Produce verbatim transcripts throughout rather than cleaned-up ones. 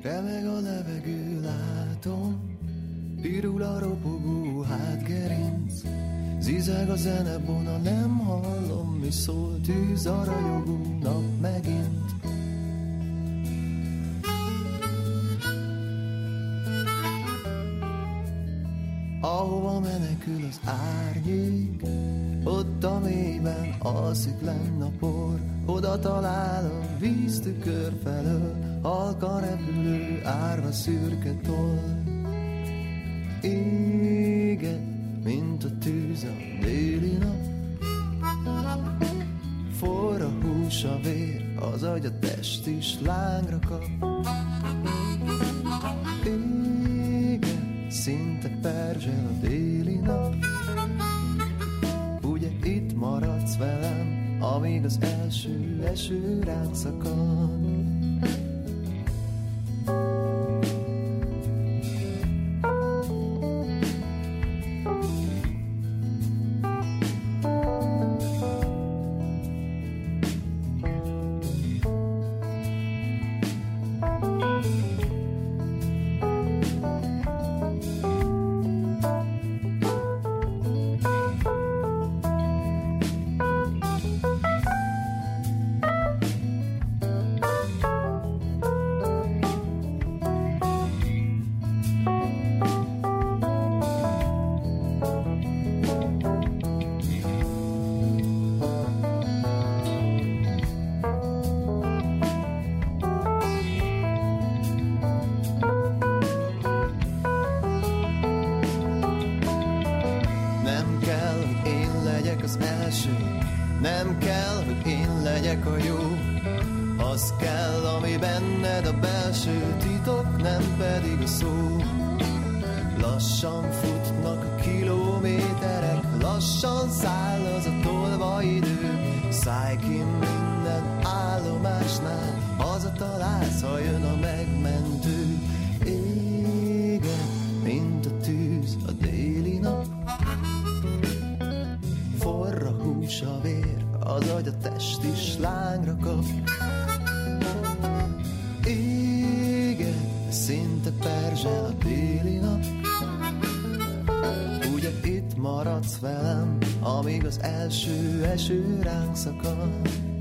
remeg a levegő, látom, pirul a ropogó hátgerinc, zizeg a zenebona, nem hallom, mi szól, tűz a ragyogó nap megint. Ahova menekül az árnyék, ott a mélyben alszik lenn a por, oda talál a víztükör felől, halkan repülő árva szürke toll. Éget, mint a tűz a déli nap, forr a hús, a vér, az agy, a test is lángra kap. Éget, szinte perzsel a déli nap, ugye itt maradsz velem, amíg az első eső ránk szakad. Nem kell, hogy én legyek a jó, az kell, ami benned a belső titok, nem pedig a szó. Lassan futnak a kilométerek, lassan száll az a tolva idő. Szállj ki minden állomásnál, hazatalálsz, ha jön a megmentő. Éget, mint a tűz a déli nap, forr a hús, a vér, az agy, a test is lángra kap. Éget, szinte perzsel a déli nap, ugye itt maradsz velem, amíg az első eső ránk szakad.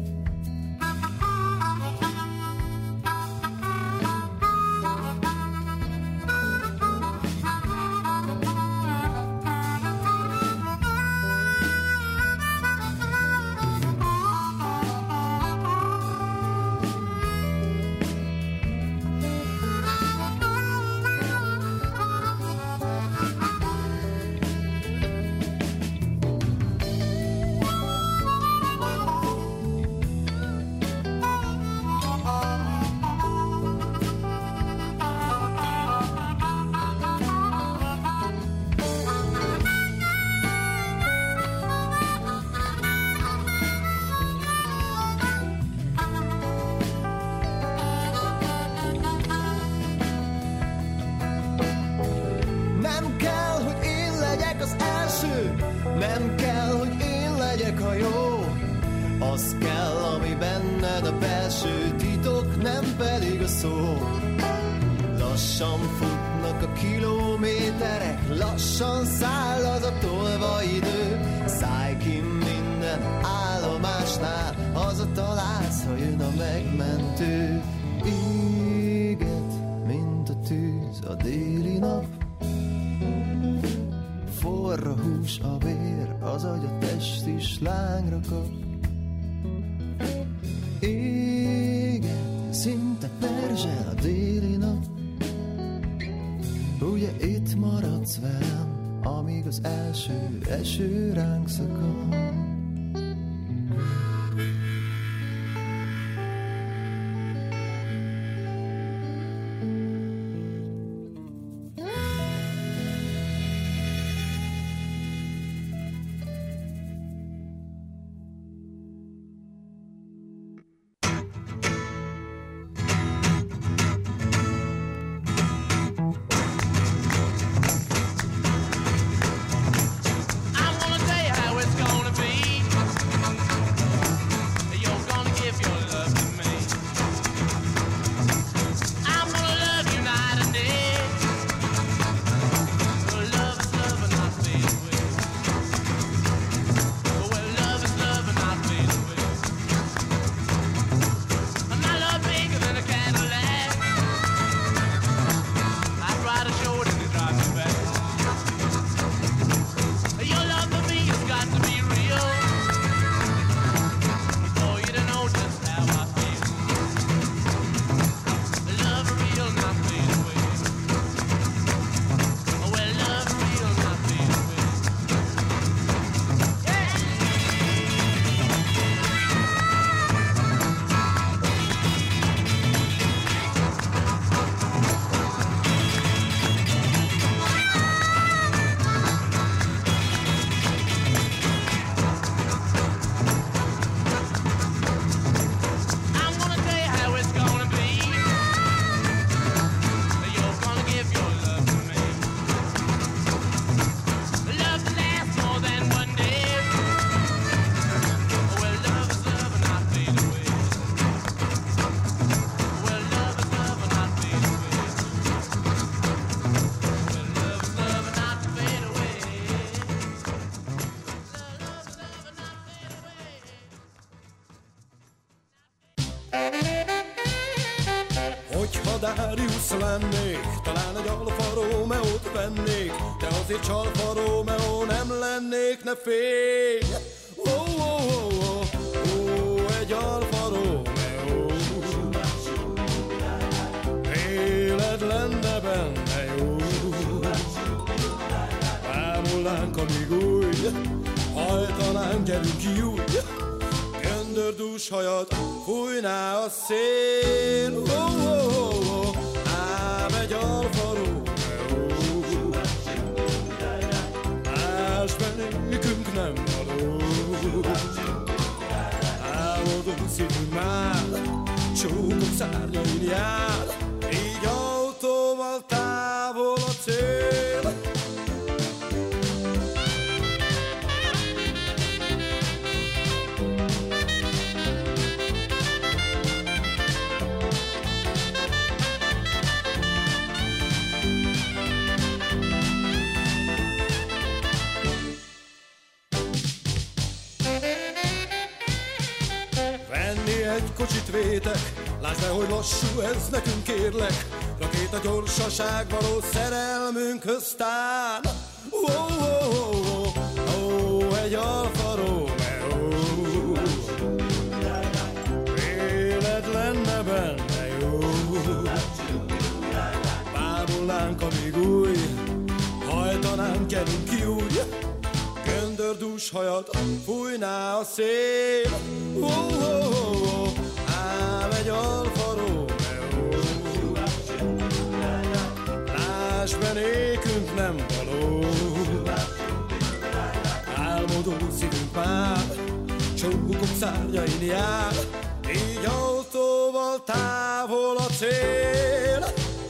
Nem kell, hogy én legyek a jó, az kell, ami benned a belső titok, nem pedig a szó. Lassan futnak a kilométerek, lassan száll az a tolva idő. Szállj ki minden állomásnál, hazatalálsz, ha jön a megmentő. Éget, mint a tűz a déli nap, forr a hús, a vér, az agy, a test is lángra kap. Éget, szinte perzsel a déli nap, ugye itt maradsz velem, amíg az első eső ránk szakad. I wanna tell you how it's gonna be. lennék, talán egy Alfa Romeo-t vennék, de azért csalfa Romeo nem lennék, ne félj! Oh, oh, oh, oh, oh, egy Alfa Romeo. Élet lenne benne jó, ámulnánk, amíg új, hajtanánk, gyerünk júj, göndördús hajat fújná a szél. Oh, oh, oh, oh, ám egy Alfa Romeo, másben nékünk nem való. Álmodunk szívünk már, csókok szárnyain jár, így autóval távol a cél. Egy kocsit vétek, lásd be, hogy lassú ez nekünk, kérlek. Rakéta gyorsaság való szerelmünkhöz tán. Oh, oh, oh, oh, oh, egy Alfa Romeo. Élet lenne benne jó, bámulnánk, amíg új, hajtanánk, gyerünk júj, göndördús hajat fújná a szél. Oh, oh, oh, oh, ám egy Alfa Romeo, másben nékünk nem való. Álmodó szívünk már, csókok szárnyain jár, így autóval távol a cél.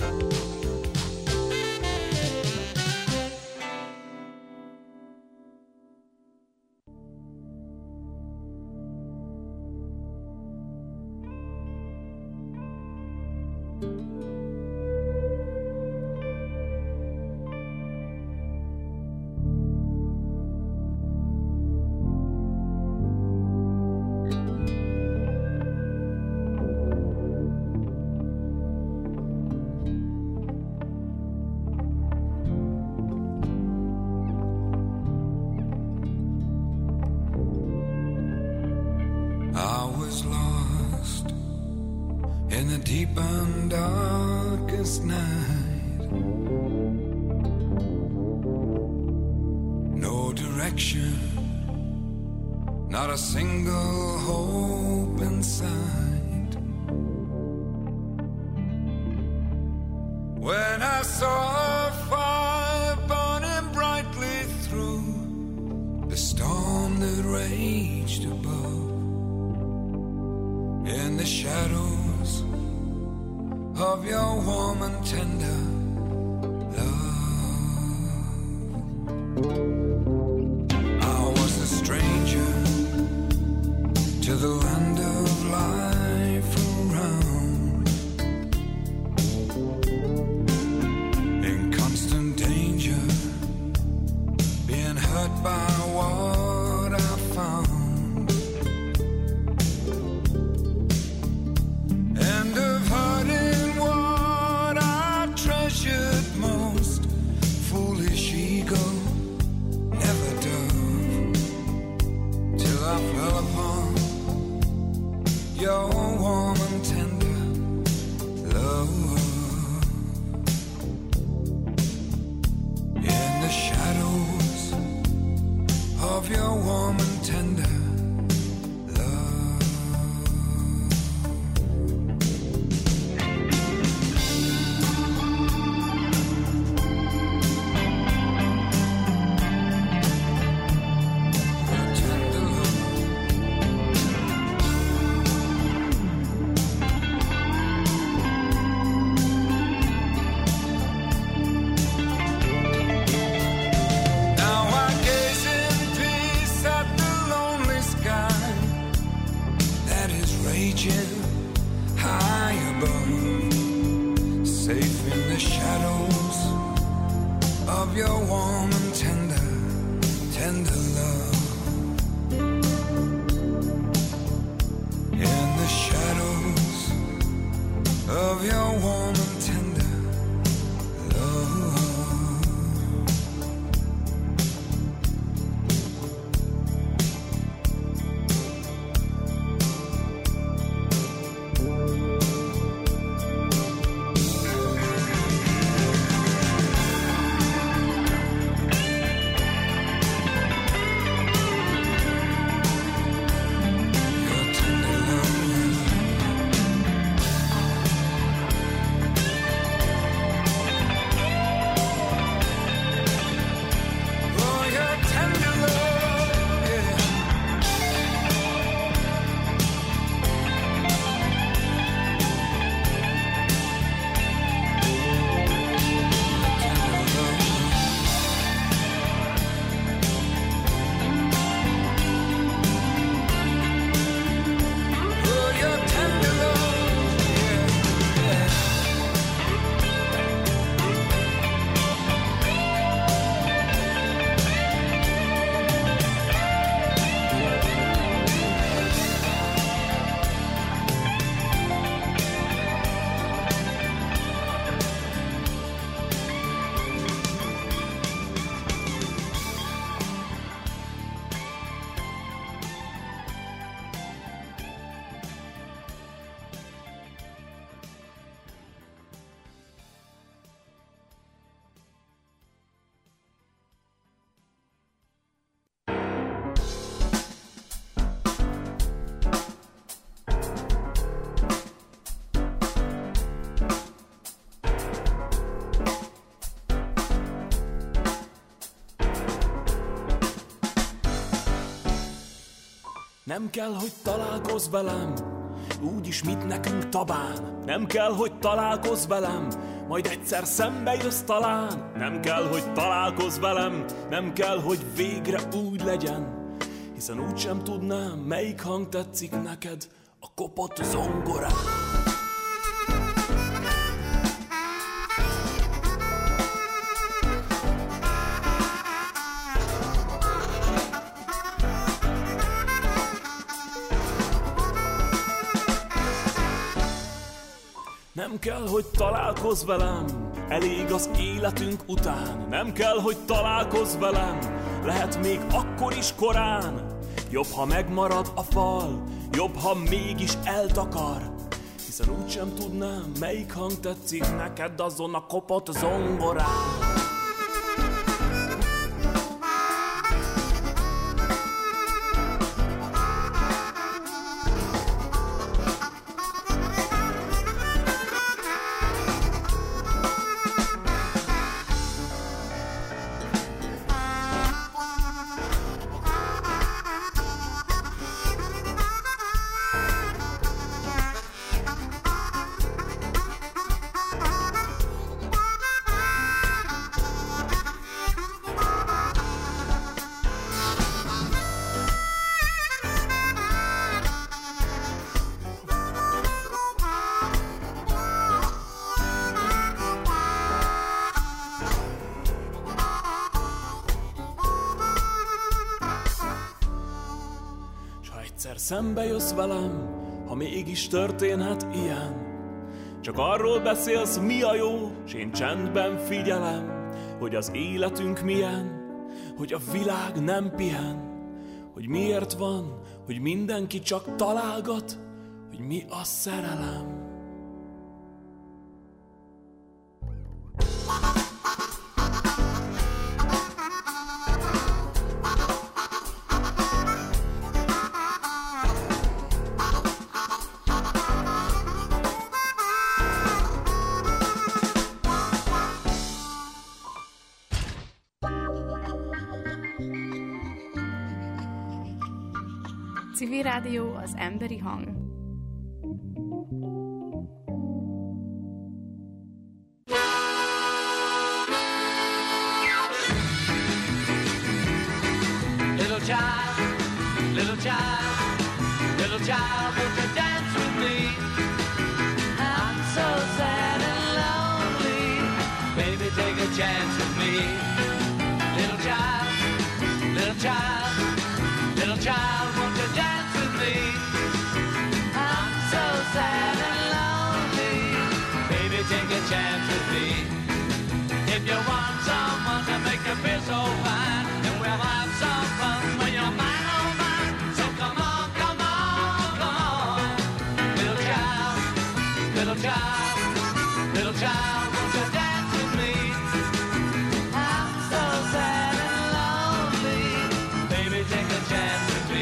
Not a single hope in sight. When I saw a fire burning brightly through the storm that raged above, in the shadows of your warm and tender love, I was a stranger to the land of life around, in constant danger, being hurt by what I found, and of hurting what I treasured most. Foolish ego, never dove, till I fell upon your warm and tender love. In the shadows of your warm and tender now I gaze in peace at the Nem kell, hogy találkozz velem, úgyis mit nekünk tabán. Nem kell, hogy találkozz velem, majd egyszer szembe jössz talán. Nem kell, hogy találkozz velem, nem kell, hogy végre úgy legyen, hiszen úgysem tudnám, melyik hang tetszik neked a kopott zongorán. Nem kell, hogy találkozz velem, elég az életünk után. Nem kell, hogy találkozz velem, lehet még akkor is korán. Jobb, ha megmarad a fal, jobb, ha mégis eltakar, hiszen úgysem tudnám, melyik hang tetszik neked azon a kopott zongorán. Szembe jössz velem, ha mégis történhet ilyen. Csak arról beszélsz, mi a jó, s én csendben figyelem, hogy az életünk milyen, hogy a világ nem pihen, hogy miért van, hogy mindenki csak találgat, hogy mi a szerelem. Civil Rádió, az emberi hang. Little child, little child, little child, won't you dance with me? I'm so sad and lonely, baby, take a chance with me. Little child, little child, little child, won't you dance with me? I'm so sad and lonely, baby, take a chance with me. If you want someone to make you feel so fine, then we'll have some fun when you're mine, oh mine. So come on, come on, come on. Little child, little child, little child, won't you dance with me? I'm so sad and lonely, baby, take a chance with me.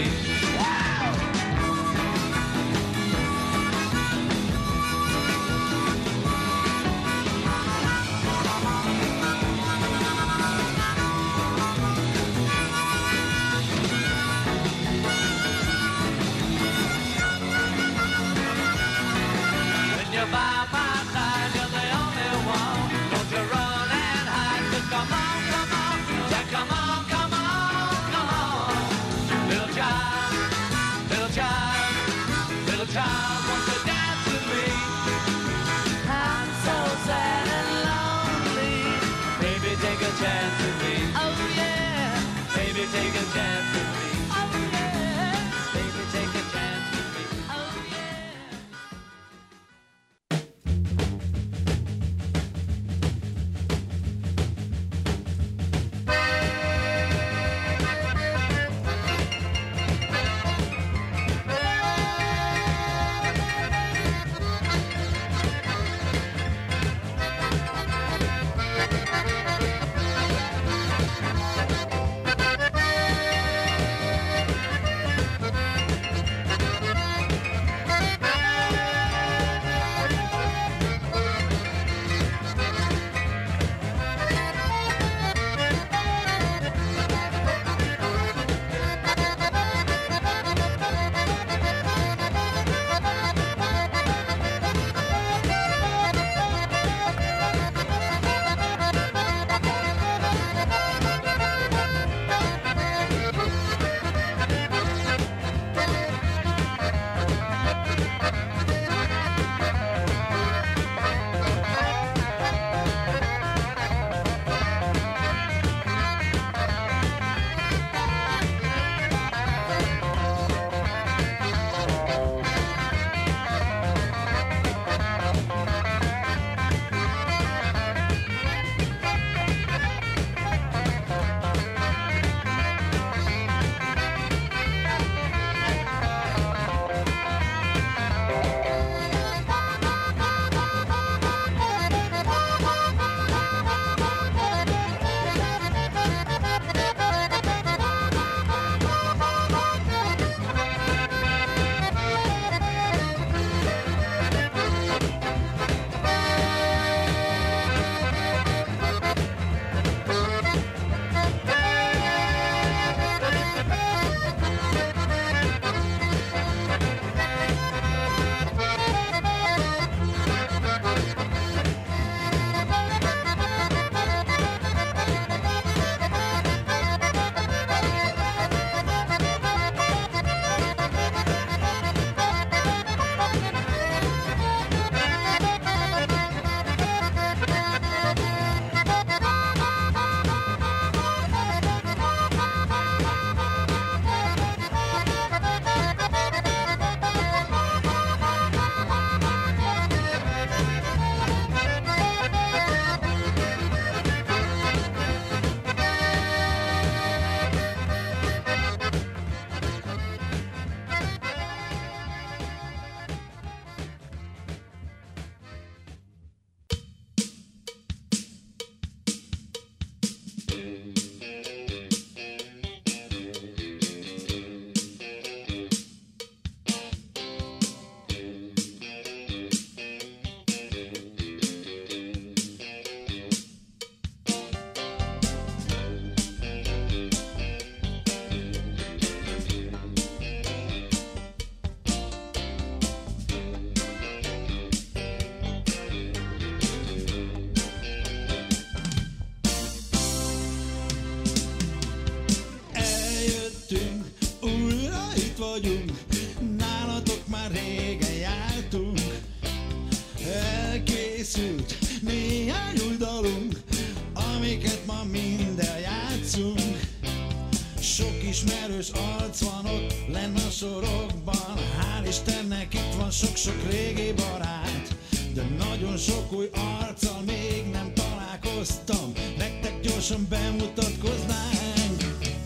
ismerős arc van ott lenn a sorokban. Hál' Istennek itt van sok-sok régi barát, de nagyon sok új arccal még nem találkoztam. Nektek gyorsan bemutatkoznánk.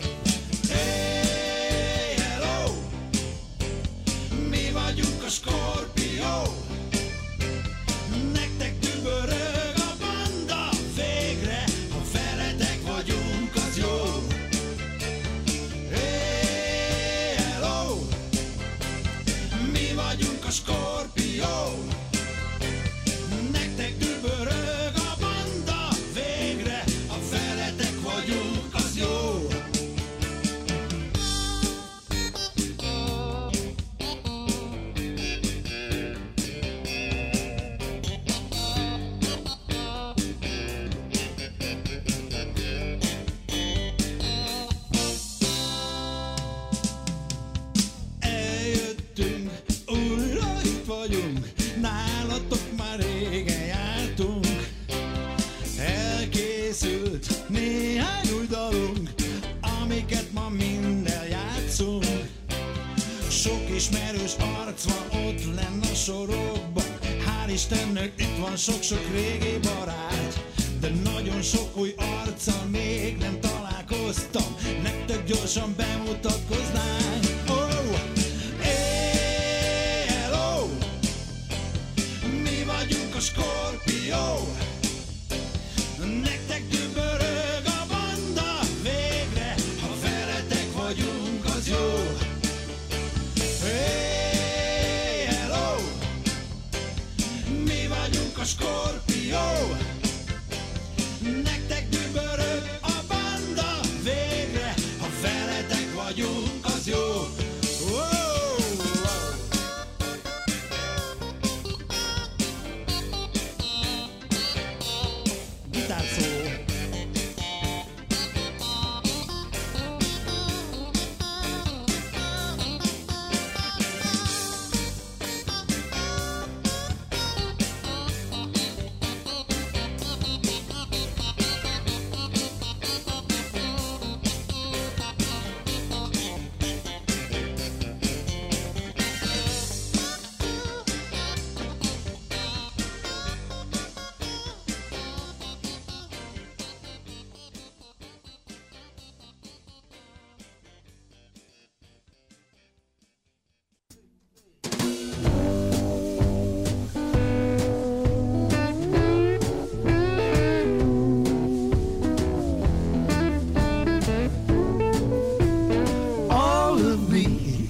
Hey, hello! Mi vagyunk a Skorpió. Nektek dübörög a banda végre, ha veletek vagyunk, az jó. Hey, hello! Mi vagyunk a Skorpió. Nektek dübörög a banda végre, ha veletek vagyunk, az jó. Eljöttünk, újra itt vagyunk, nálatok már régen jártunk. Elkészült néhány új dalunk, amiket ma mind eljátszunk. Sok ismerős arc van ott lenn a sorokban. Hál' Istennek itt van sok-sok régi barát, de nagyon sok új arccal még nem találkoztam. Nektek gyorsan bemutatkoznánk. Oh! Hey, hello! Mi vagyunk a Skorpió. Nektek dübörög a banda végre, ha veletek vagyunk, az jó. Hey, hello! Mi vagyunk a Skorpió. Nektek dübörög a banda végre, ha veletek vagyunk, az jó. Wow, wow. Gitárszóló. All of me,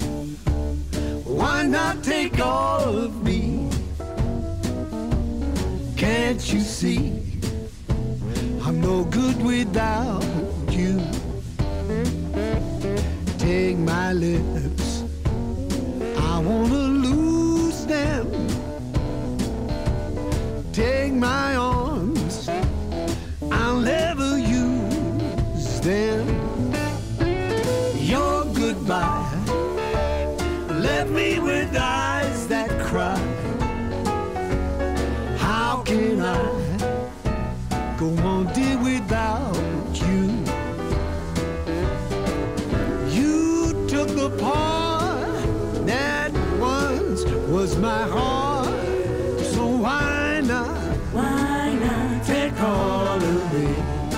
why not take all of me? Can't you see I'm no good without you? Take my lips, I wanna lose them. Take my arms, I'll never use them. Your goodbye left me with eyes that cry. How can I go on, dear, without you? You took the part that once was my heart, so why not, why not take all of me?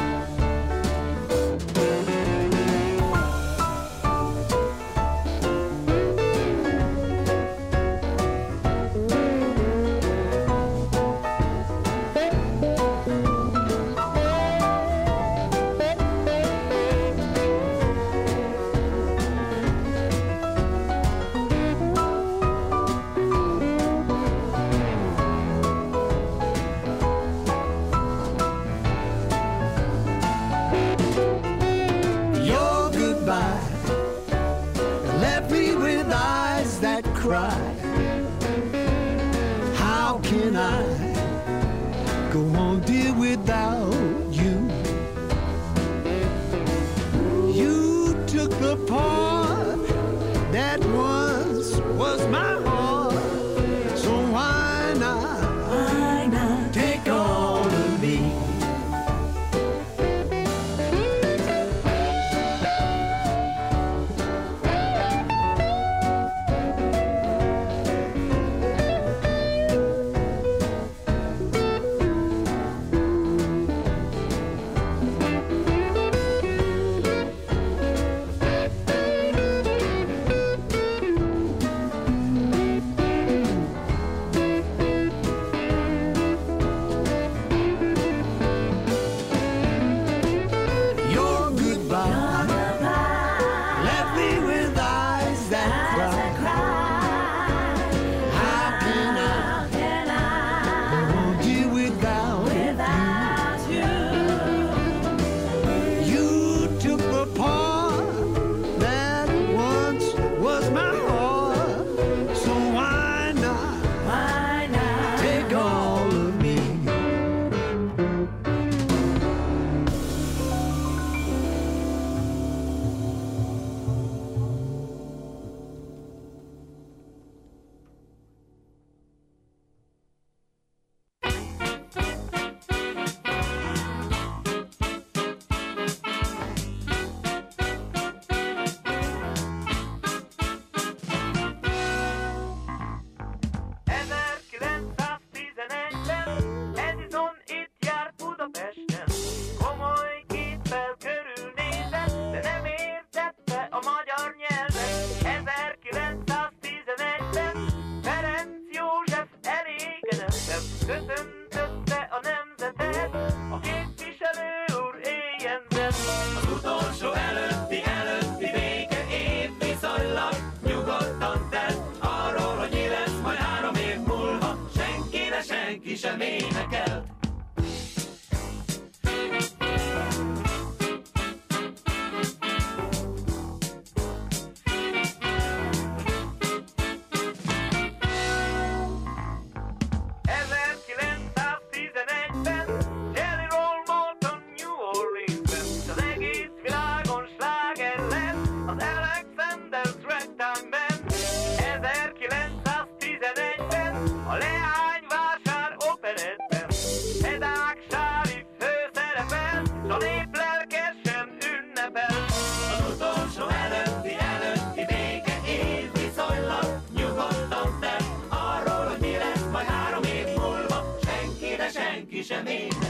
Cry. How can I go on, dear, without you? You took the part that once was my heart, so why not, why not take all of me? köszöntötte a nemzetet, a képviselő úr éjjenzett. Az utolsó előtti, előtti béke év viszonylag nyugodtan telt. Arról, hogy mi lesz majd három év múlva, senki, de senki sem énekelt. ezerkilencszáztizenegyben Jelly Roll Morton New Orleansben az egész világon sláger lett az Alexander's Ragtime-ben. ezerkilencszáztizenegyben a Leányvásár operettben Edák Sári főszerepel, s a nép lelkesen ünnepel. Az utolsó előtti, előtti béke év viszonylag nyugodtan telt. Arról, hogy mi lesz majd három év múlva, senki, de senki sem énekel.